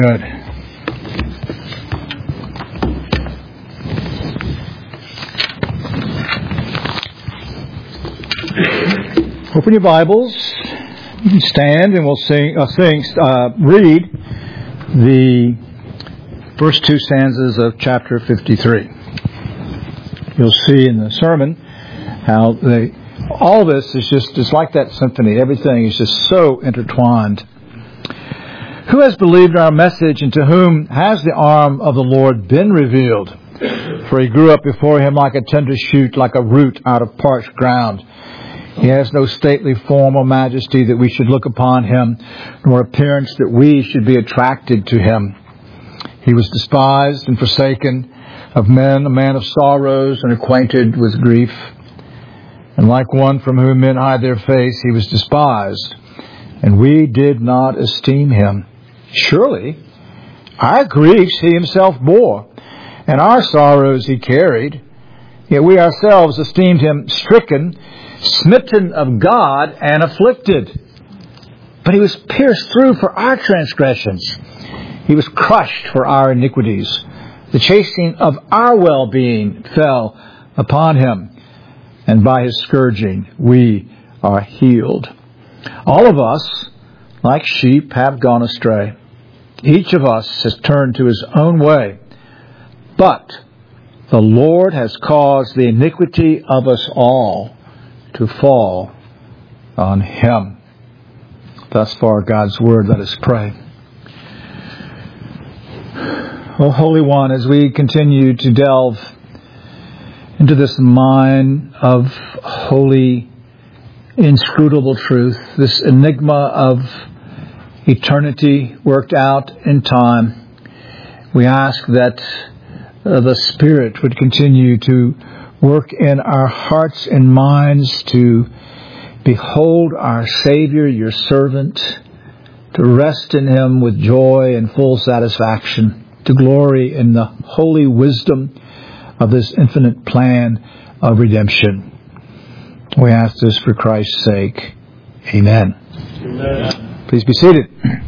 Good. Open your Bibles. Stand, and we'll read the first two stanzas of chapter 53. You'll see in the sermon how all this is just like that symphony. Everything is just so intertwined. Who has believed our message, and to whom has the arm of the Lord been revealed? For he grew up before him like a tender shoot, like a root out of parched ground. He has no stately form or majesty that we should look upon him, nor appearance that we should be attracted to him. He was despised and forsaken of men, a man of sorrows and acquainted with grief. And like one from whom men hide their face, he was despised, and we did not esteem him. Surely our griefs he himself bore, and our sorrows he carried. Yet we ourselves esteemed him stricken, smitten of God, and afflicted. But he was pierced through for our transgressions. He was crushed for our iniquities. The chastisement of our well-being fell upon him, and by his scourging we are healed. All of us, like sheep, have gone astray. Each of us has turned to his own way. But the Lord has caused the iniquity of us all to fall on him. Thus far, God's Word. Let us pray. O Holy One, as we continue to delve into this mine of holy, inscrutable truth, this enigma of eternity worked out in time, we ask that the Spirit would continue to work in our hearts and minds to behold our Savior, your servant, to rest in him with joy and full satisfaction, to glory in the holy wisdom of this infinite plan of redemption. We ask this for Christ's sake. Amen. Amen. Please be seated.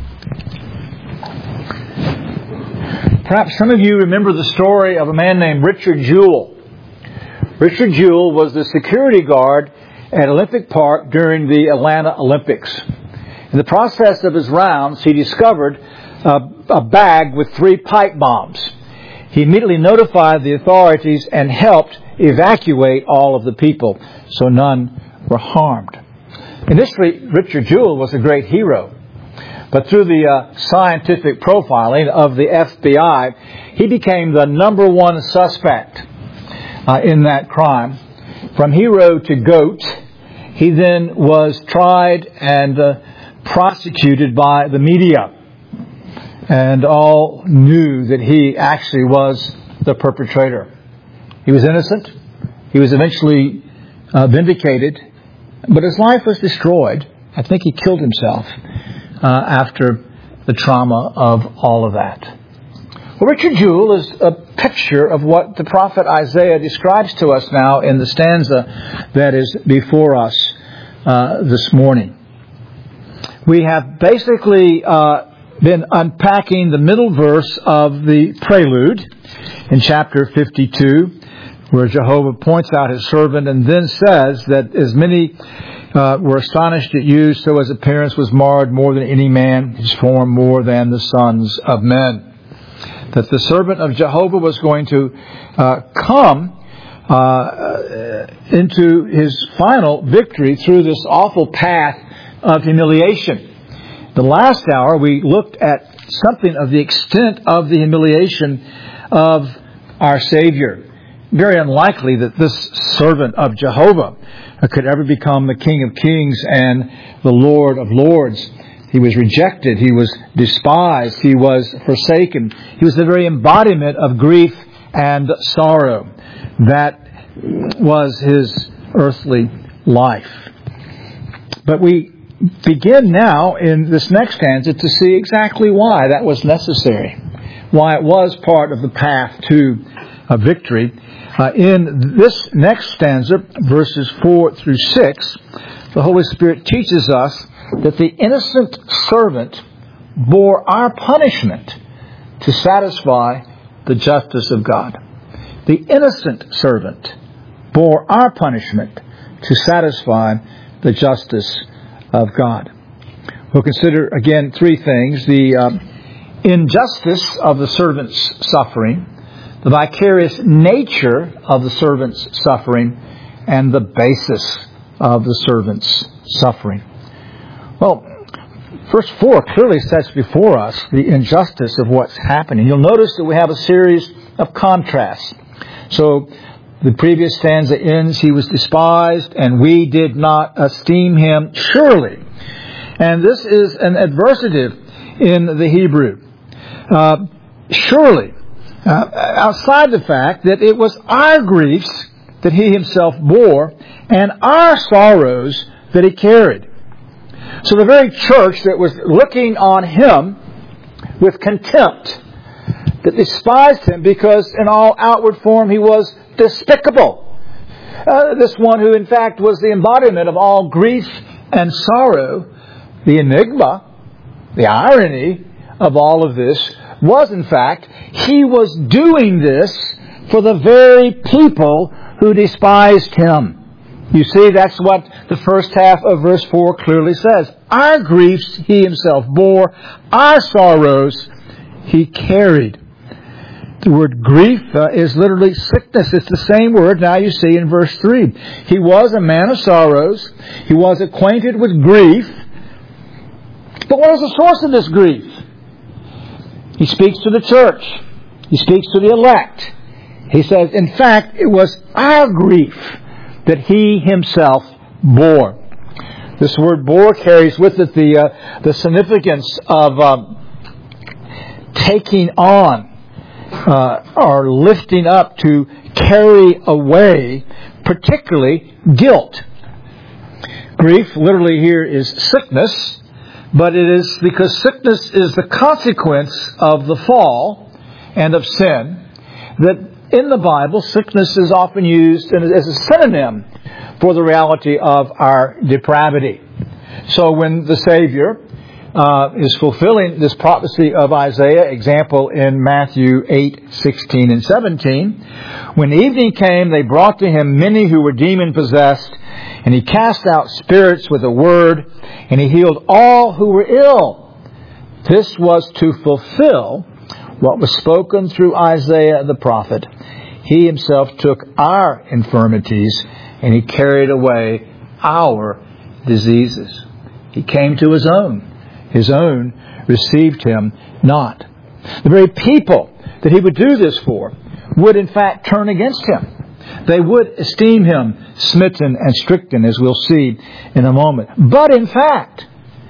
Perhaps some of you remember the story of a man named Richard Jewell. Richard Jewell was the security guard at Olympic Park during the Atlanta Olympics. In the process of his rounds, he discovered a bag with 3 pipe bombs. He immediately notified the authorities and helped evacuate all of the people, so none were harmed. Initially, Richard Jewell was a great hero. But through the scientific profiling of the FBI, he became the number one suspect in that crime. From hero to goat, he then was tried and prosecuted by the media. And all knew that he actually was the perpetrator. He was innocent. He was eventually vindicated. But his life was destroyed. I think he killed himself after the trauma of all of that. Well, Richard Jewell is a picture of what the prophet Isaiah describes to us now in the stanza that is before us this morning. We have basically been unpacking the middle verse of the prelude in chapter 52, where Jehovah points out his servant and then says that as many were astonished at you, so his appearance was marred more than any man, his form more than the sons of men. That the servant of Jehovah was going to come into his final victory through this awful path of humiliation. The last hour we looked at something of the extent of the humiliation of our Savior. Very unlikely that this servant of Jehovah could ever become the King of Kings and the Lord of Lords. He was rejected. He was despised. He was forsaken. He was the very embodiment of grief and sorrow. That was his earthly life. But we begin now in this next stanza to see exactly why that was necessary, why it was part of the path to a victory. In this next stanza, verses 4 through 6, the Holy Spirit teaches us that the innocent servant bore our punishment to satisfy the justice of God. The innocent servant bore our punishment to satisfy the justice of God. We'll consider again three things: the injustice of the servant's suffering, the vicarious nature of the servant's suffering, and the basis of the servant's suffering. Well, verse 4 clearly sets before us the injustice of what's happening. You'll notice that we have a series of contrasts. So, the previous stanza ends, he was despised, and we did not esteem him surely. And this is an adversative in the Hebrew. Surely. Outside the fact that it was our griefs that he himself bore and our sorrows that he carried. So the very church that was looking on him with contempt, that despised him because in all outward form he was despicable. This one who in fact was the embodiment of all grief and sorrow, the enigma, the irony of all of this was in fact he was doing this for the very people who despised him. You see, that's what the first half of verse 4 clearly says. Our griefs he himself bore, our sorrows he carried. The word grief is literally sickness. It's the same word now you see in verse 3. He was a man of sorrows. He was acquainted with grief. But what is the source of this grief? He speaks to the church. He speaks to the elect. He says, in fact, it was our grief that he himself bore. This word bore carries with it the significance of taking on or lifting up, to carry away, particularly guilt. Grief literally here is sickness, but it is because sickness is the consequence of the fall and of sin that in the Bible, sickness is often used as a synonym for the reality of our depravity. So when the Savior is fulfilling this prophecy of Isaiah, example in Matthew 8:16 and 17, when evening came, they brought to him many who were demon-possessed, and he cast out spirits with a word, and he healed all who were ill. This was to fulfill what was spoken through Isaiah the prophet. He himself took our infirmities and he carried away our diseases. He came to his own. His own received him not. The very people that he would do this for would in fact turn against him. They would esteem him smitten and stricken, as we'll see in a moment. But in fact,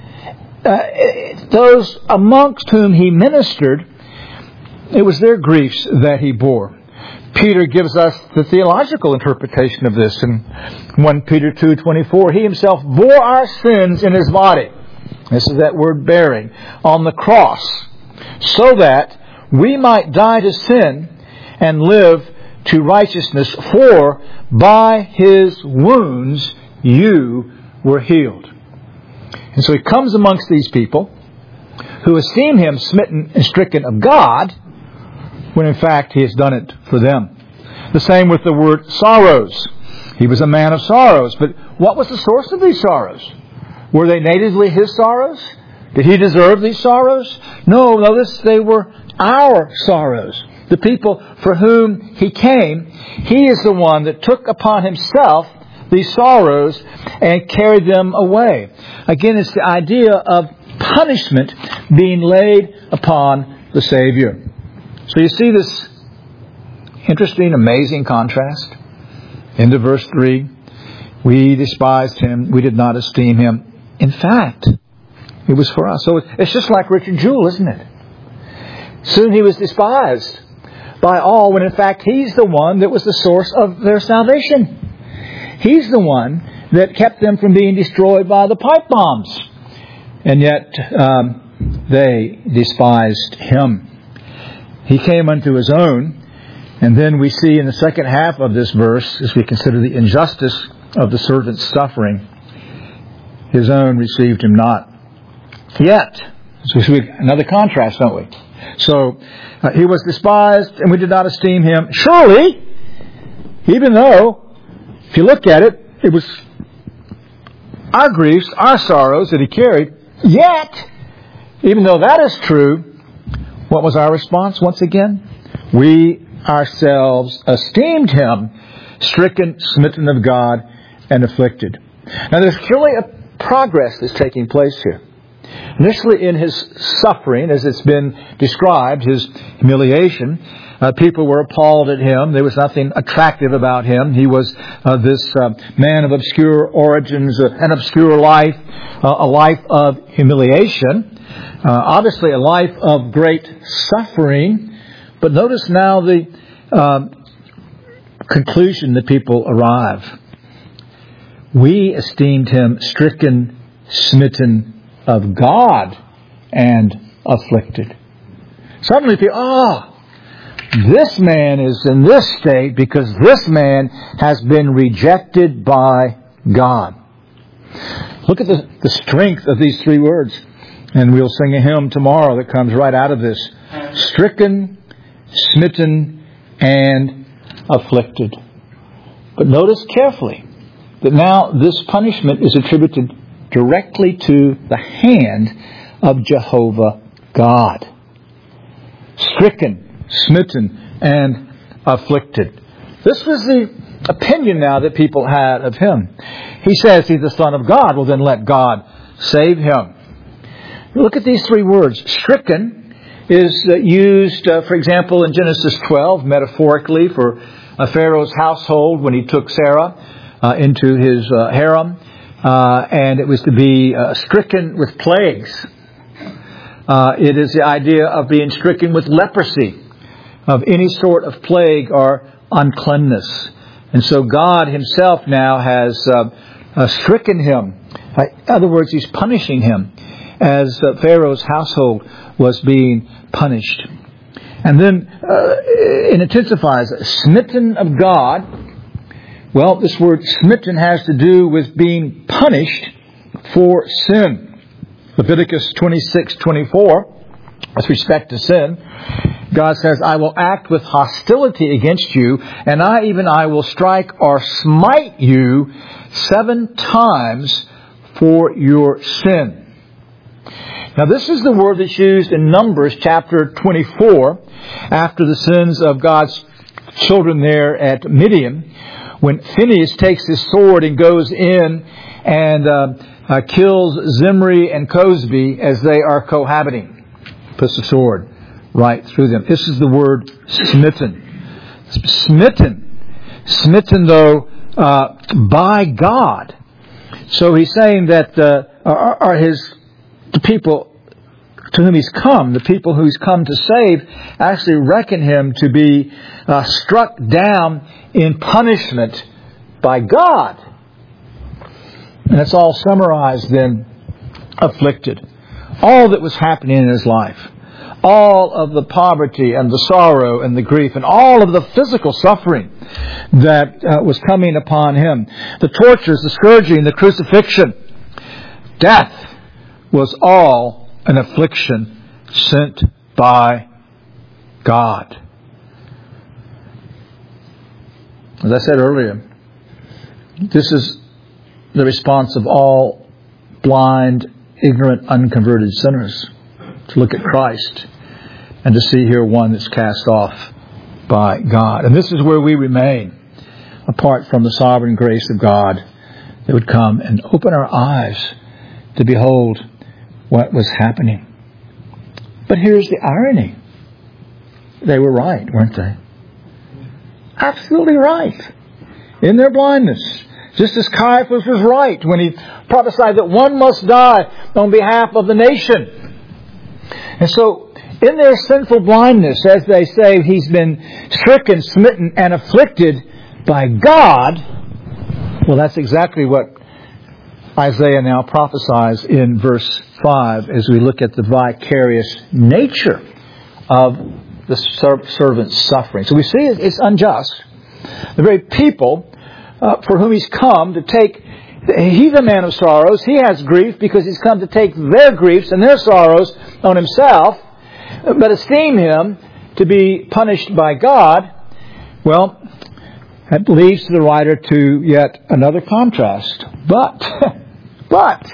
those amongst whom he ministered, it was their griefs that he bore. Peter gives us the theological interpretation of this in 1 Peter 2:24. He himself bore our sins in his body. This is that word bearing, on the cross, so that we might die to sin and live to righteousness, for by his wounds you were healed. And so he comes amongst these people who esteem him smitten and stricken of God, when in fact he has done it for them. The same with the word sorrows. He was a man of sorrows, but what was the source of these sorrows? Were they natively his sorrows? Did he deserve these sorrows? No, notice they were our sorrows. The people for whom he came, he is the one that took upon himself these sorrows and carried them away. Again, it's the idea of punishment being laid upon the Savior. So you see this interesting, amazing contrast. Into verse 3, we despised him, we did not esteem him. In fact, it was for us. So it's just like Richard Jewell, isn't it? Soon he was despised by all, when in fact he's the one that was the source of their salvation. He's the one that kept them from being destroyed by the pipe bombs. And yet they despised him. He came unto his own. And then we see in the second half of this verse, as we consider the injustice of the servant's suffering, his own received him not. Yet, so we see another contrast, don't we? So he was despised, and we did not esteem him. Surely, even though, if you look at it, it was our griefs, our sorrows that he carried, yet, even though that is true, what was our response once again? We ourselves esteemed him stricken, smitten of God, and afflicted. Now there's clearly a progress that's taking place here. Initially in his suffering, as it's been described, his humiliation, people were appalled at him. There was nothing attractive about him. He was this man of obscure origins, an obscure life, a life of humiliation, obviously a life of great suffering. But notice now the conclusion that people arrive. We esteemed him stricken, smitten of God, and afflicted. Suddenly people, this man is in this state because this man has been rejected by God. Look at the strength of these three words. And we'll sing a hymn tomorrow that comes right out of this. Stricken, smitten, and afflicted. But notice carefully that now this punishment is attributed directly to the hand of Jehovah God. Stricken, smitten, and afflicted. This was the opinion now that people had of him. He says he's the Son of God. Well, then let God save him. Look at these three words. Stricken is used, for example, in Genesis 12, metaphorically for Pharaoh's household when he took Sarah into his harem. And it was to be stricken with plagues. It is the idea of being stricken with leprosy, of any sort of plague or uncleanness. And so God himself now has stricken him. In other words, he's punishing him as Pharaoh's household was being punished. And then it intensifies, smitten of God. Well, this word smitten has to do with being punished for sin. Leviticus 26:24, with respect to sin, God says, I will act with hostility against you, and I will strike or smite you 7 times for your sin. Now this is the word that's used in Numbers chapter 24, after the sins of God's children there at Midian, when Phinehas takes his sword and goes in and kills Zimri and Cosby as they are cohabiting. Puts the sword right through them. This is the word smitten. Smitten though by God. So he's saying that the people to whom he's come, the people who he's come to save, actually reckon him to be struck down in punishment by God. And it's all summarized then, afflicted. All that was happening in his life. All of the poverty and the sorrow and the grief and all of the physical suffering that was coming upon him. The tortures, the scourging, the crucifixion. Death was all an affliction sent by God. As I said earlier, this is the response of all blind, ignorant, unconverted sinners. To look at Christ and to see here one that's cast off by God. And this is where we remain, apart from the sovereign grace of God that would come and open our eyes to behold what was happening. But here's the irony. They were right, weren't they? Absolutely right. In their blindness. Just as Caiaphas was right when he prophesied that one must die on behalf of the nation. And so, in their sinful blindness, as they say, he's been stricken, smitten, and afflicted by God. Well, that's exactly what Isaiah now prophesies in verse 5 as we look at the vicarious nature of the servant's suffering. So we see it's unjust. The very people for whom he's come to take, he's a man of sorrows. He has grief because he's come to take their griefs and their sorrows on himself. but esteem him to be punished by God, well, that leads the writer to yet another contrast. But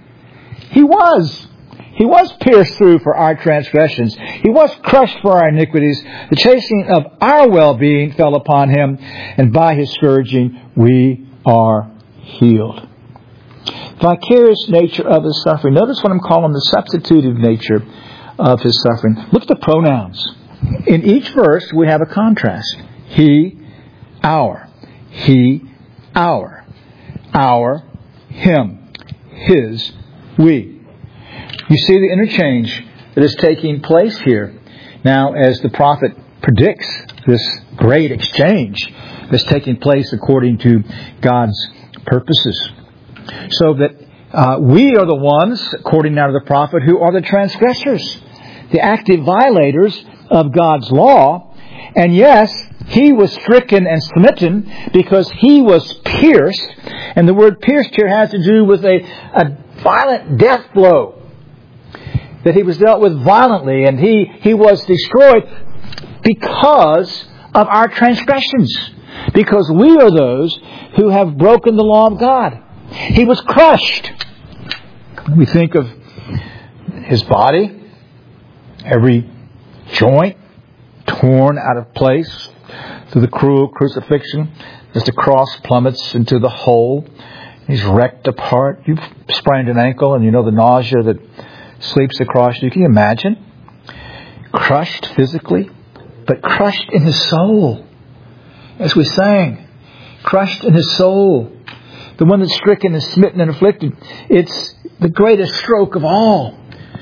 he was pierced through for our transgressions. He was crushed for our iniquities. The chastening of our well-being fell upon him, and by his scourging we are healed. Vicarious nature of his suffering. Notice what I'm calling the substitutive nature of his suffering. Look at the pronouns. In each verse we have a contrast. He, our. He, our. Our, him. His, we. You see the interchange that is taking place here. Now, as the prophet predicts this great exchange that's taking place according to God's purposes. So that we are the ones, according now to the prophet, who are the transgressors, the active violators of God's law. And yes, he was stricken and smitten because he was pierced. And the word pierced here has to do with a violent death blow. That he was dealt with violently, and he was destroyed because of our transgressions. Because we are those who have broken the law of God. He was crushed. We think of his body, every joint torn out of place through the cruel crucifixion as the cross plummets into the hole. He's wrecked apart. You've sprained an ankle and you know the nausea that sleeps across you. Can you imagine? Crushed physically, but crushed in his soul. As we sang, crushed in his soul. The one that's stricken and smitten and afflicted. It's the greatest stroke of all.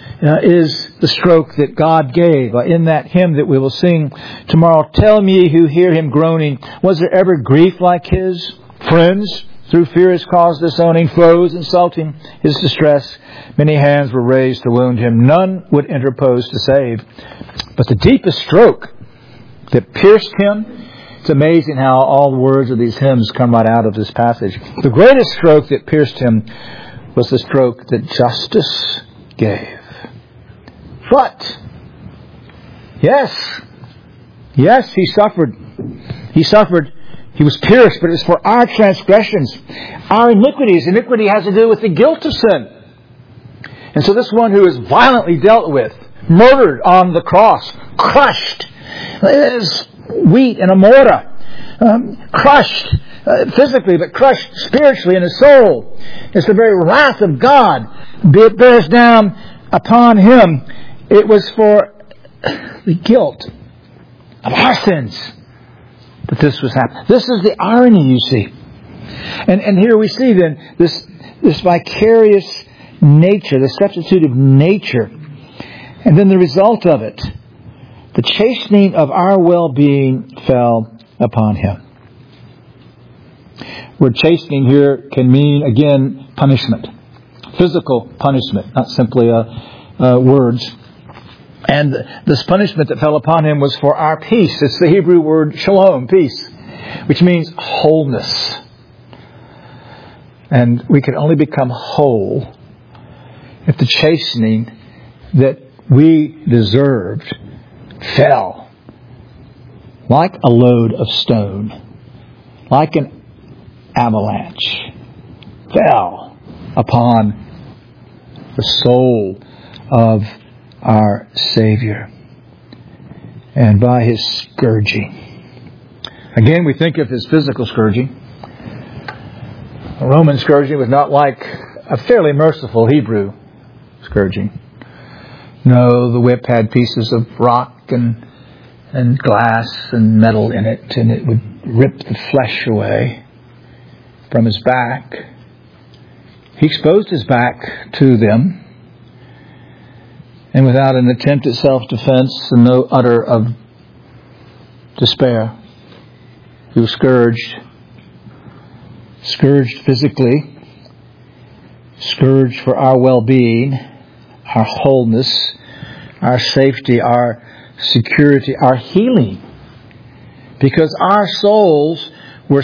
Is the stroke that God gave in that hymn that we will sing tomorrow. Tell me who hear him groaning, was there ever grief like his? Friends, through fear his cause disowning, foes insulting his distress. Many hands were raised to wound him. None would interpose to save. But the deepest stroke that pierced him, it's amazing how all the words of these hymns come right out of this passage. The greatest stroke that pierced him was the stroke that justice gave. But, yes, he suffered. He was pierced, but it was for our transgressions, our iniquities. Iniquity has to do with the guilt of sin. And so this one who is violently dealt with, murdered on the cross, crushed, as wheat in a mortar, crushed physically, but crushed spiritually in his soul. It's the very wrath of God that bears down upon him. It was for the guilt of our sins that this was happening. This is the irony, you see. And here we see then this vicarious nature, the substitutive nature. And then the result of it, the chastening of our well-being fell upon him. The word chastening here can mean, again, punishment. Physical punishment, not simply words. And this punishment that fell upon him was for our peace. It's the Hebrew word shalom, peace, which means wholeness. And we can only become whole if the chastening that we deserved fell like a load of stone, like an avalanche, fell upon the soul of our Savior. And by his scourging. Again, we think of his physical scourging. A Roman scourging was not like a fairly merciful Hebrew scourging. No, the whip had pieces of rock and glass and metal in it, and it would rip the flesh away from his back. He exposed his back to them, and without an attempt at self-defense and no utter of despair, he was scourged physically, scourged for our well-being, our wholeness, our safety, our security, our healing. Because our souls were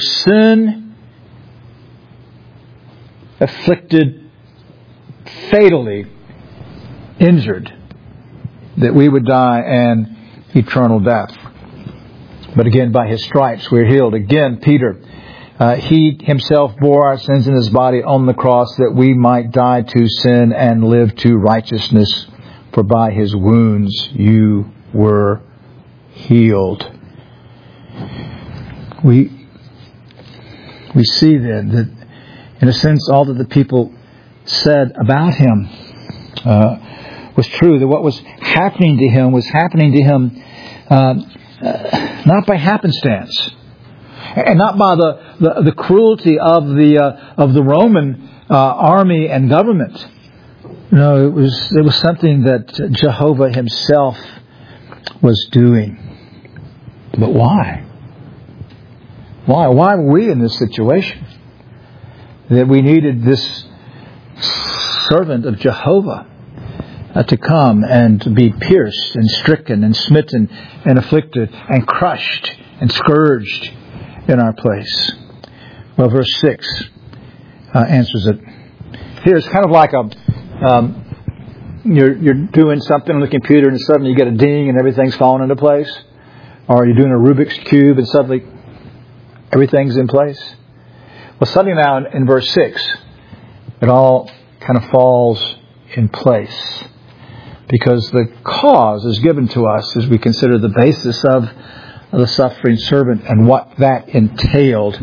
sin-afflicted, fatally injured that we would die an eternal death. But again, by His stripes we're healed. Again, Peter, He Himself bore our sins in His body on the cross that we might die to sin and live to righteousness. For by His wounds you were healed. We see then that, in a sense, all that the people said about Him was true. That what was happening to Him was happening to Him not by happenstance, and not by the cruelty of the Roman army and government. No, it was something that Jehovah Himself was doing. But why? Why were we in this situation? That we needed this servant of Jehovah to come and to be pierced and stricken and smitten and afflicted and crushed and scourged in our place. Well, verse 6 answers it. Here it's kind of like you're doing something on the computer and suddenly you get a ding and everything's falling into place. Or you're doing a Rubik's Cube and suddenly everything's in place. Well, suddenly now in verse 6, it all kind of falls in place. Because the cause is given to us as we consider the basis of the suffering servant and what that entailed.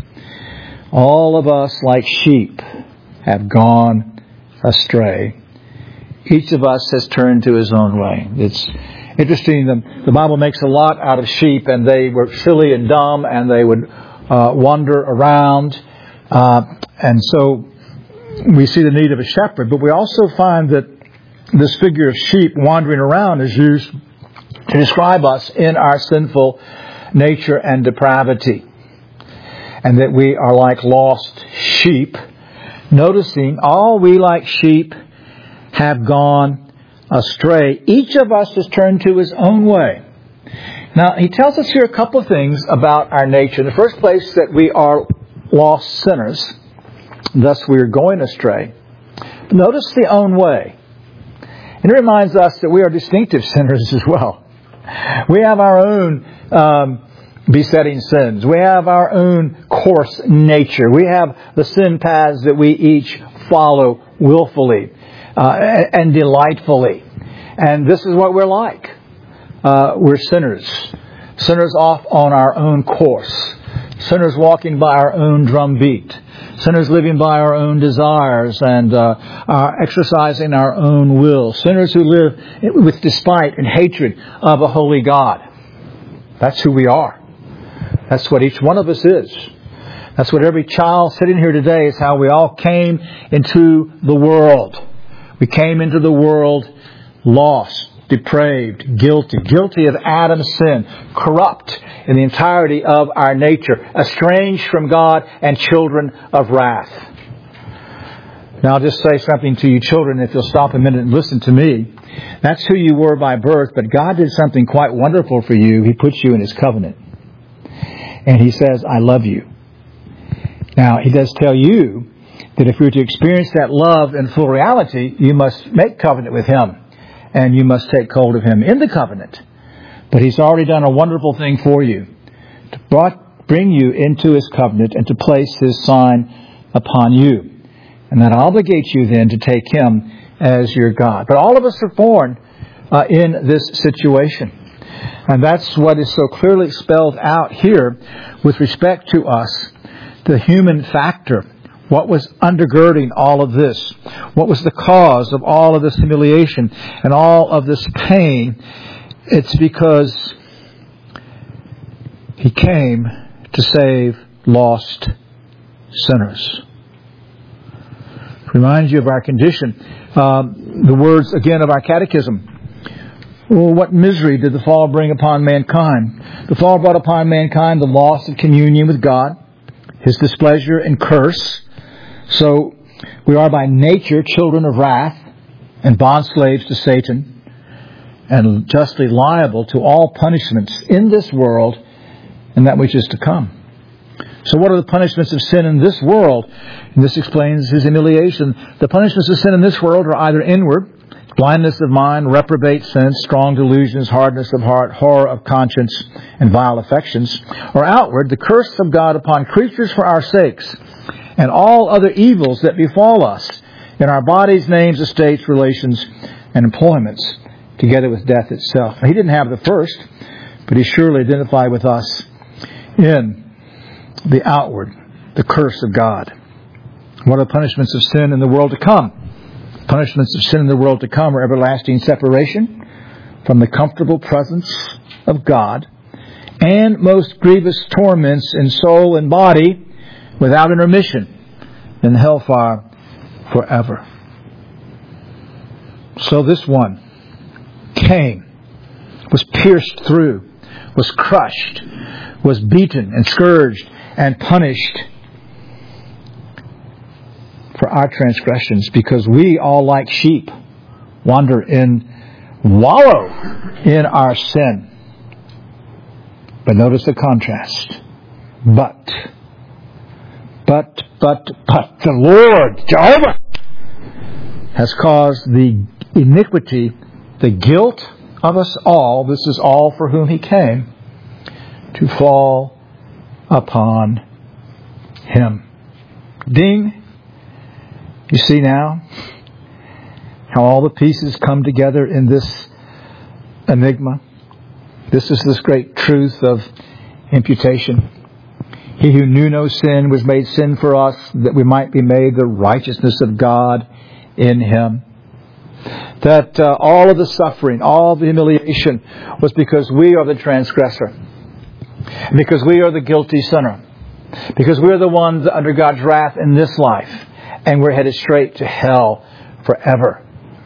All of us, like sheep, have gone astray. Each of us has turned to his own way. It's interesting, the Bible makes a lot out of sheep, and they were silly and dumb, and they would wander around. And so we see the need of a shepherd, but we also find that this figure of sheep wandering around is used to describe us in our sinful nature and depravity. And that we are like lost sheep, noticing all we like sheep have gone astray. Each of us has turned to his own way. Now, he tells us here a couple of things about our nature. In the first place, that we are lost sinners. Thus, we are going astray. But notice the own way. And it reminds us that we are distinctive sinners as well. We have our own besetting sins. We have our own coarse nature. We have the sin paths that we each follow willfully and delightfully. And this is what we're like. We're sinners. Sinners off on our own course. Sinners walking by our own drumbeat. Sinners living by our own desires and exercising our own will. Sinners who live with despite and hatred of a holy God. That's who we are. That's what each one of us is. That's what every child sitting here today is, how we all came into the world. We came into the world lost, depraved, guilty of Adam's sin, corrupt in the entirety of our nature, estranged from God and children of wrath. Now I'll just say something to you children, if you'll stop a minute and listen to me. That's who you were by birth, but God did something quite wonderful for you. He put you in His covenant. And He says, I love you. Now, He does tell you that if you're to experience that love in full reality, you must make covenant with Him. And you must take hold of Him in the covenant. But He's already done a wonderful thing for you, to bring you into His covenant and to place His sign upon you. And that obligates you then to take Him as your God. But all of us are born in this situation. And that's what is so clearly spelled out here with respect to us, the human factor. What was undergirding all of this? What was the cause of all of this humiliation and all of this pain? It's because He came to save lost sinners. Reminds you of our condition. The words, again, of our catechism. Well, what misery did the fall bring upon mankind? The fall brought upon mankind the loss of communion with God, His displeasure and curse. So we are by nature children of wrath and bondslaves to Satan, and justly liable to all punishments in this world and that which is to come. So what are the punishments of sin in this world? And this explains His humiliation. The punishments of sin in this world are either inward, blindness of mind, reprobate sense, strong delusions, hardness of heart, horror of conscience, and vile affections, or outward, the curse of God upon creatures for our sakes, and all other evils that befall us in our bodies, names, estates, relations, and employments, together with death itself. Now, he didn't have the first, but he surely identified with us in the outward, the curse of God. What are the punishments of sin in the world to come? Punishments of sin in the world to come are everlasting separation from the comfortable presence of God and most grievous torments in soul and body without intermission in hellfire forever. So this one came, was pierced through, was crushed, was beaten and scourged and punished for our transgressions, because we all like sheep wallow in our sin. But notice the contrast. But the Lord, Jehovah, has caused the iniquity, the guilt of us all, this is all for whom He came, to fall upon Him. Ding! You see now how all the pieces come together in this enigma. This is this great truth of imputation. He who knew no sin was made sin for us, that we might be made the righteousness of God in Him. That all of the suffering, all of the humiliation was because we are the transgressor. Because we are the guilty sinner. Because we're the ones under God's wrath in this life. And we're headed straight to hell forever.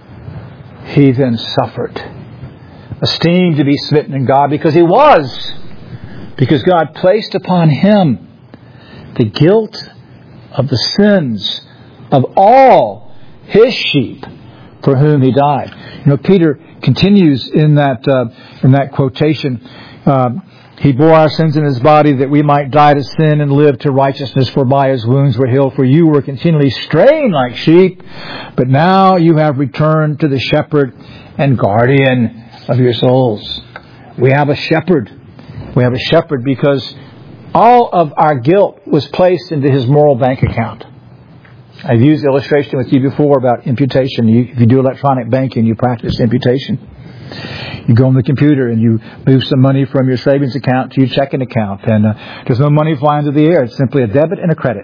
He then suffered, esteemed to be smitten in God, because He was. Because God placed upon Him the guilt of the sins of all His sheep for whom He died. You know, Peter continues in that quotation. He bore our sins in His body that we might die to sin and live to righteousness, for by His wounds we're healed. For you were continually straying like sheep, but now you have returned to the shepherd and guardian of your souls. We have a shepherd. We have a shepherd because all of our guilt was placed into His moral bank account. I've used the illustration with you before about imputation. If you do electronic banking, you practice imputation. You go on the computer and you move some money from your savings account to your checking account. And there's no money flying through the air. It's simply a debit and a credit.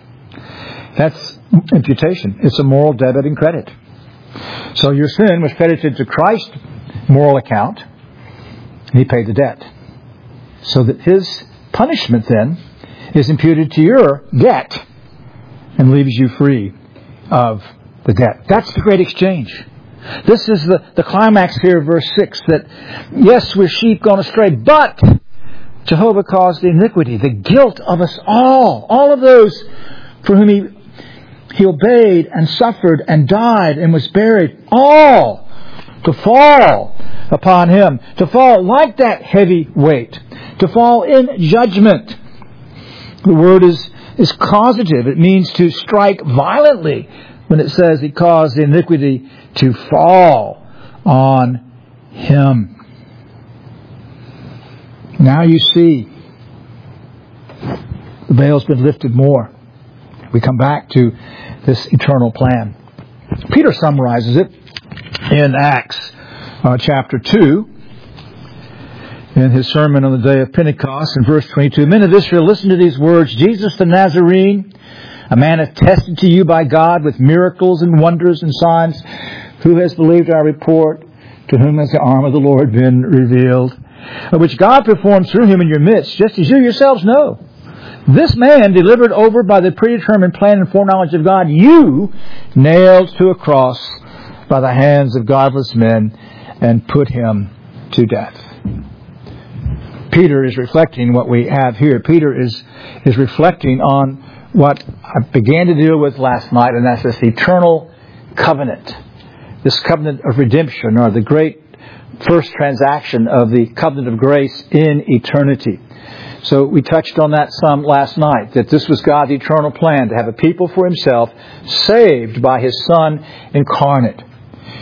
That's imputation. It's a moral debit and credit. So your sin was credited to Christ's moral account. And He paid the debt. So that His punishment then is imputed to your debt and leaves you free of the debt. That's the great exchange. This is the climax here of verse 6, that yes, we're sheep gone astray, but Jehovah caused the iniquity, the guilt of us all of those for whom He obeyed and suffered and died and was buried, all to fall upon Him, to fall like that heavy weight, to fall in judgment. The word is causative. It means to strike violently when it says He caused the iniquity to fall on Him. Now you see, the veil's been lifted more. We come back to this eternal plan. Peter summarizes it in Acts chapter 2, in his sermon on the day of Pentecost, in verse 22. Men of Israel, listen to these words. Jesus the Nazarene, a man attested to you by God with miracles and wonders and signs, who has believed our report, to whom has the arm of the Lord been revealed, which God performed through Him in your midst, just as you yourselves know. This man, delivered over by the predetermined plan and foreknowledge of God, you nailed to a cross by the hands of godless men and put Him to death. Peter is reflecting what we have here. Peter is reflecting on what I began to deal with last night, and that's this eternal covenant. This covenant of redemption, or the great first transaction of the covenant of grace in eternity. So we touched on that some last night, that this was God's eternal plan, to have a people for Himself, saved by His Son incarnate.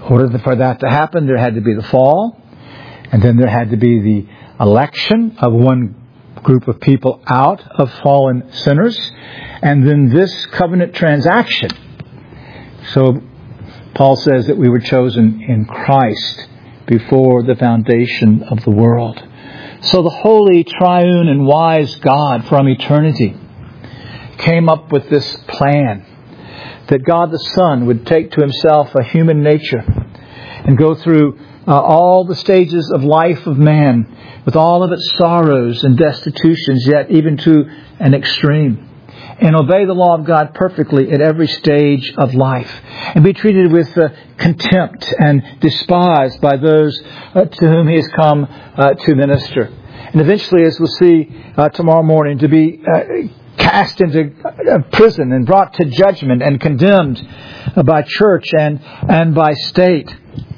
In order for that to happen, there had to be the fall, and then there had to be the election of one group of people out of fallen sinners, and then this covenant transaction. So Paul says that we were chosen in Christ before the foundation of the world. So the holy, triune, and wise God from eternity came up with this plan that God the Son would take to himself a human nature and go through all the stages of life of man with all of its sorrows and destitutions, yet even to an extreme, and obey the law of God perfectly at every stage of life, and be treated with contempt and despised by those to whom he has come to minister. And eventually, as we'll see tomorrow morning, to be cast into prison and brought to judgment and condemned by church and by state.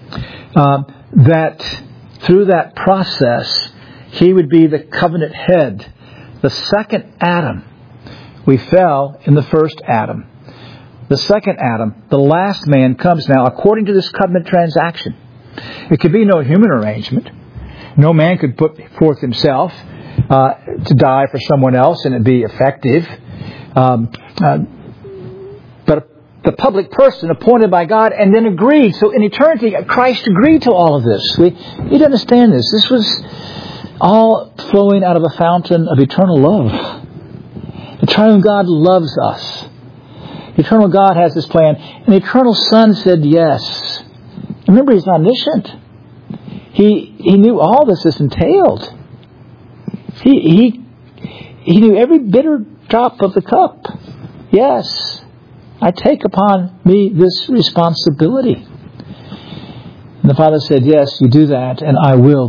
That through that process, he would be the covenant head, the second Adam. We fell in the first Adam. The second Adam, the last man, comes now according to this covenant transaction. It could be no human arrangement. No man could put forth himself to die for someone else and it be effective. But the public person appointed by God and then agreed. So in eternity, Christ agreed to all of this. We need to understand this. This was all flowing out of a fountain of eternal love. The triune God loves us. The eternal God has this plan. And the eternal Son said yes. Remember, he's omniscient. He knew all this entailed. He knew every bitter drop of the cup. Yes, I take upon me this responsibility. And the Father said, yes, you do that, and I will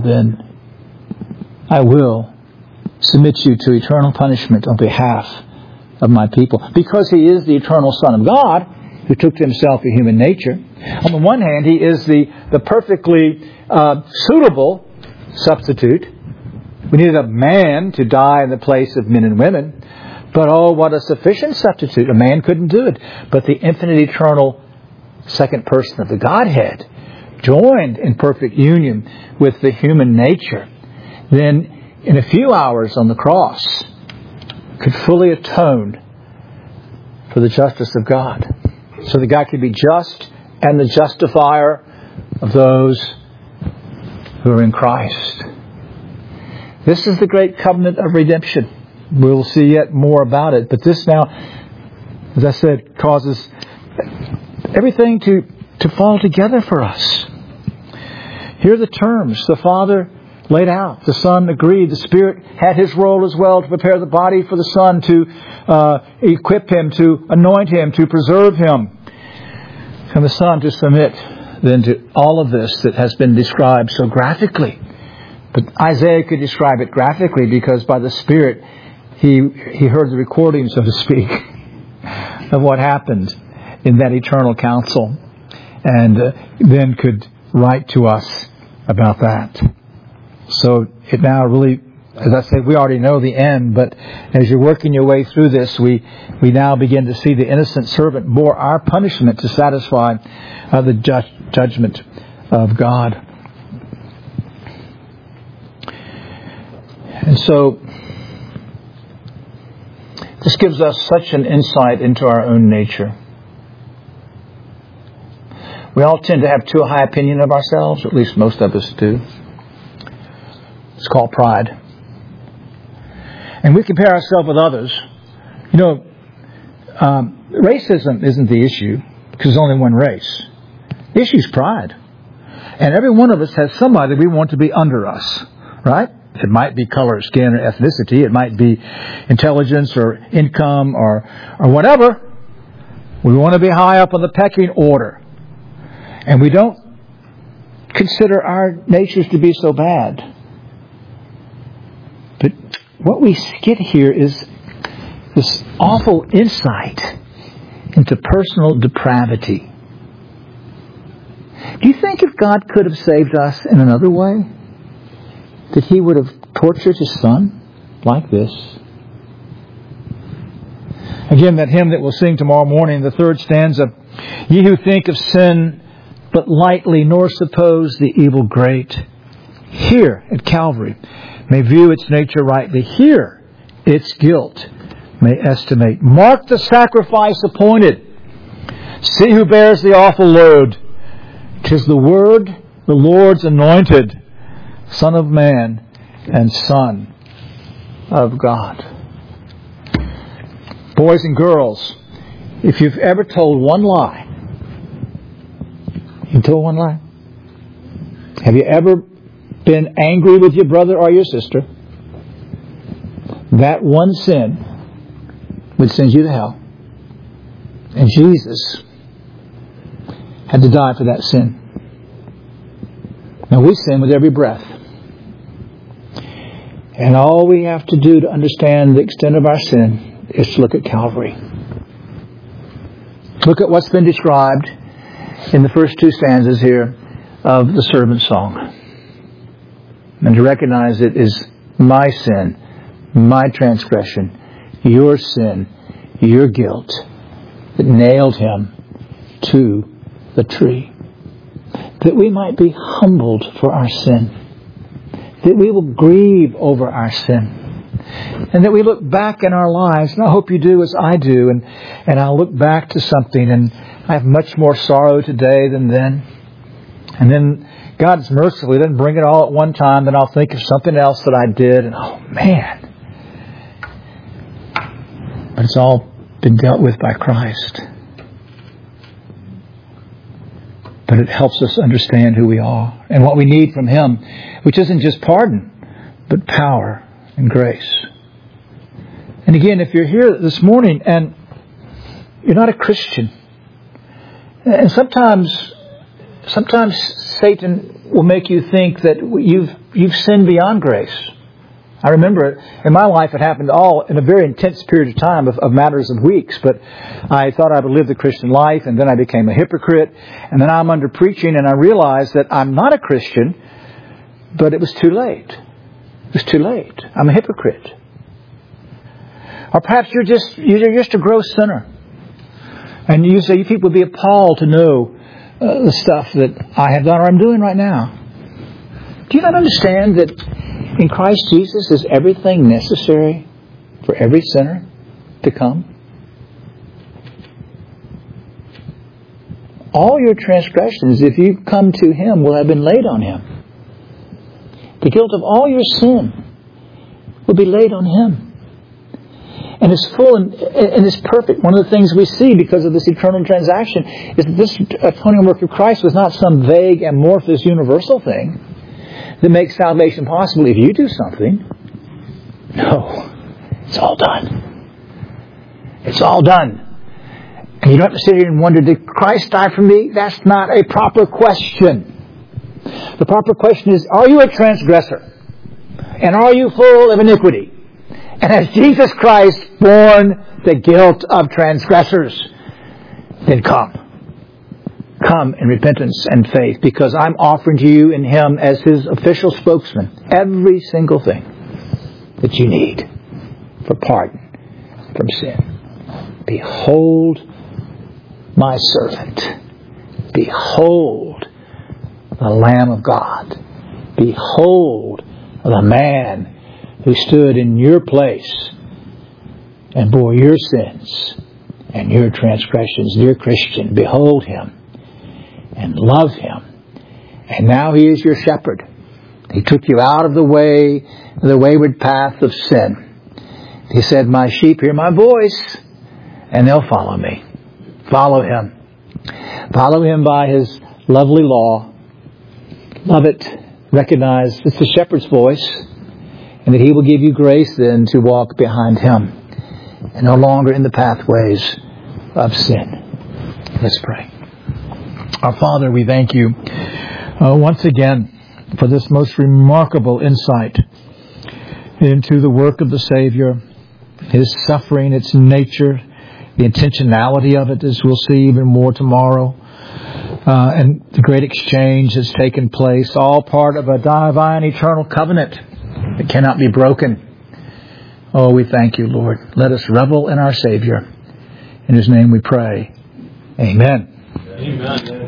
submit you to eternal punishment on behalf of my people. Because he is the eternal Son of God, who took to himself a human nature. On the one hand, he is the perfectly suitable substitute. We needed a man to die in the place of men and women. But oh, what a sufficient substitute. A man couldn't do it. But the infinite, eternal second person of the Godhead, joined in perfect union with the human nature, then in a few hours on the cross, could fully atone for the justice of God. So that God could be just and the justifier of those who are in Christ. This is the great covenant of redemption. We'll see yet more about it. But this now, as I said, causes everything to fall together for us. Here are the terms the Father laid out. The Son agreed. The Spirit had his role as well to prepare the body for the Son, to equip him, to anoint him, to preserve him. And the Son to submit then to all of this that has been described so graphically. But Isaiah could describe it graphically because by the Spirit he heard the recording, so to speak, of what happened in that eternal council, and then could write to us about that. So it now really, as I said, we already know the end, but as you're working your way through this, we now begin to see the innocent servant bore our punishment to satisfy the judgment of God. And so this gives us such an insight into our own nature. We all tend to have too high opinion of ourselves, or at least most of us do. It's called pride. And we compare ourselves with others. You know, racism isn't the issue, because there's only one race. The issue is pride. And every one of us has somebody we want to be under us, right? It might be color, skin, or ethnicity. It might be intelligence or income or whatever. We want to be high up on the pecking order. And we don't consider our natures to be so bad. But what we get here is this awful insight into personal depravity. Do you think if God could have saved us in another way, that he would have tortured his Son like this? Again, that hymn that we'll sing tomorrow morning, the third stanza, ye who think of sin but lightly, nor suppose the evil great. Here at Calvary may view its nature rightly. Here its guilt may estimate. Mark the sacrifice appointed. See who bears the awful load. 'Tis the Word, the Lord's anointed, Son of Man and Son of God. Boys and girls, if you've ever told one lie, you told one lie? Have you ever been angry with your brother or your sister? That one sin would send you to hell. And Jesus had to die for that sin. Now we sin with every breath. And all we have to do to understand the extent of our sin is to look at Calvary. Look at what's been described in the first two stanzas here of the servant song. And to recognize it is my sin, my transgression, your sin, your guilt that nailed Him to the tree. That we might be humbled for our sin. That we will grieve over our sin. And that we look back in our lives, and I hope you do as I do, and I'll look back to something, and I have much more sorrow today than then. And then God's mercifully doesn't bring it all at one time, then I'll think of something else that I did, and oh man. But it's all been dealt with by Christ. But it helps us understand who we are and what we need from Him, which isn't just pardon, but power and grace. And again, if you're here this morning and you're not a Christian, and sometimes Satan will make you think that you've sinned beyond grace. I remember in my life it happened all in a very intense period of time of matters of weeks, but I thought I would live the Christian life, and then I became a hypocrite, and then I'm under preaching and I realized that I'm not a Christian, but it was too late. It was too late. I'm a hypocrite. Or perhaps you're just a gross sinner. And you say, you people would be appalled to know the stuff that I have done or I'm doing right now. Do you not understand that in Christ Jesus is everything necessary for every sinner to come? All your transgressions, if you come to Him, will have been laid on Him. The guilt of all your sin will be laid on Him. And it's full and it's perfect. One of the things we see because of this eternal transaction is that this atoning work of Christ was not some vague, amorphous, universal thing that makes salvation possible if you do something. No. It's all done. It's all done. And you don't have to sit here and wonder, did Christ die for me? That's not a proper question. The proper question is, are you a transgressor? And are you full of iniquity? And has Jesus Christ borne the guilt of transgressors? Then come. Come in repentance and faith, because I'm offering to you in Him as His official spokesman every single thing that you need for pardon from sin. Behold my servant. Behold the Lamb of God. Behold the man who stood in your place and bore your sins and your transgressions. Dear Christian, behold Him and love Him. And now He is your shepherd. He took you out of the wayward path of sin. He said, my sheep hear my voice and they'll follow me. Follow Him. Follow Him by His lovely law. Love it. Recognize it's the shepherd's voice. And that He will give you grace then to walk behind Him and no longer in the pathways of sin. Let's pray. Our Father, we thank You once again for this most remarkable insight into the work of the Savior, His suffering, its nature, the intentionality of it, as we'll see even more tomorrow, and the great exchange that's taken place, all part of a divine eternal covenant that cannot be broken. Oh, we thank You, Lord. Let us revel in our Savior. In His name we pray. Amen. Amen.